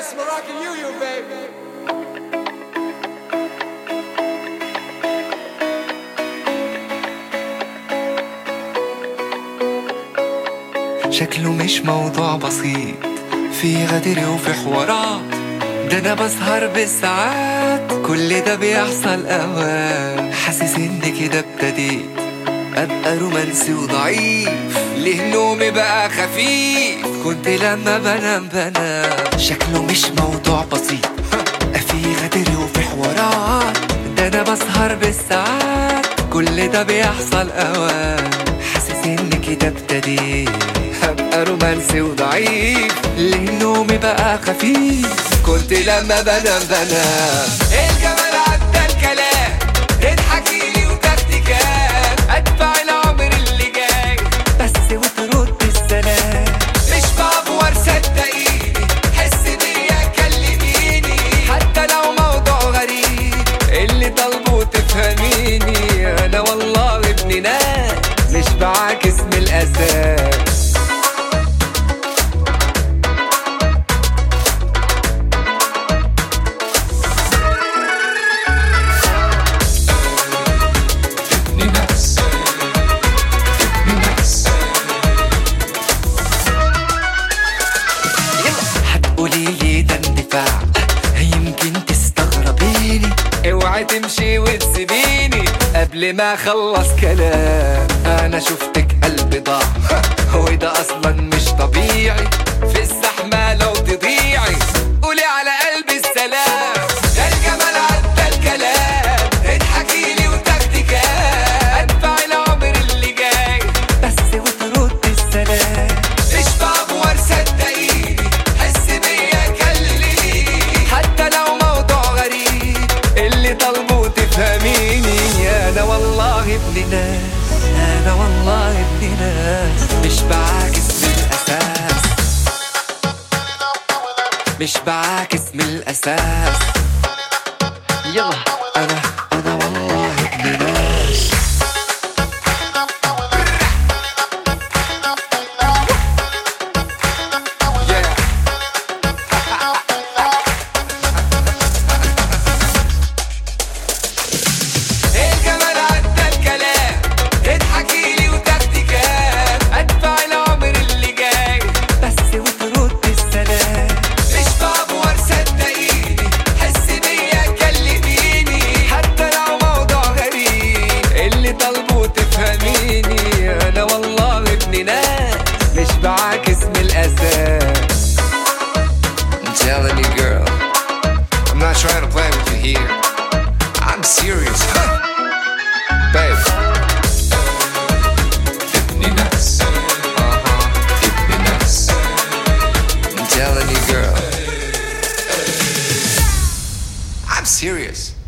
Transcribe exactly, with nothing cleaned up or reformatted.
It's Moroccan Union, baby. شكله مش موضوع بسيط، في غدر وفي حوارات، ده انا بسهر بالساعات، كل ده بيحصل اوقات. حاسس ان كده ابتديت ابقى رومانسي وضعيف، ليه نومي بقى خفيف، كنت لما بنام بنام. شكله مش موضوع بسيط، في غدر وفي حوارات، ده انا بسهر بالساعات، كل ده بيحصل اوقات. حاسس ان كده ابتديت ابقى رومانسي وضعيف، ليه نومي بقى خفيف، كنت لما بنام بنام. الجمال عدى الكلام، تضحكيلي وتاخدي كام، ادفع العمر اللي جاي بس وترد السلام. مش بعبور صدقيني، حس بيا كلميني، حتى لو موضوع غريب اللي طالبه تفهميني. انا والله ابن ناس مش بعاكس من الاساس. هتقوليلي ده اندفاع، يمكن تستغربيني، اوعي تمشي وتسيبيني قبل ما اخلص كلام. انا شفتك قلبي ضاع، وده اصلا مش طبيعي، في الزحمه لو تضيعي قولي على قلبي السلام. ده الجمال عدى الكلام، اضحكيلي وتاخدي كام، ادفع العمر اللي جاي بس وترد السلام. مش بعبور صدقيني، حس بيا كلميني، حتى لو موضوع غريب اللي طالبه تفهميني. انا والله ابن ناس، انا والله ابن ناس، مش بعاكس من الاساس، مش بعاكس من الاساس. يلا انا انا والله ابن ناس. الجمال عدى الكلام، تضحكيلي وتاخدي كام، ادفع العمر اللي جاي بس وترد السلام. مش بعبور صدقيني، حس بيا كلميني، حتى لو موضوع غريب اللي طالبه تفهميني. انا والله ابن ناس مش بعاكس من الاساس. I'm telling you girl, I'm not trying to play with you here, I'm serious. Babe, ابن ناس. Uh-huh, ابن ناس. I'm telling you girl, I'm serious.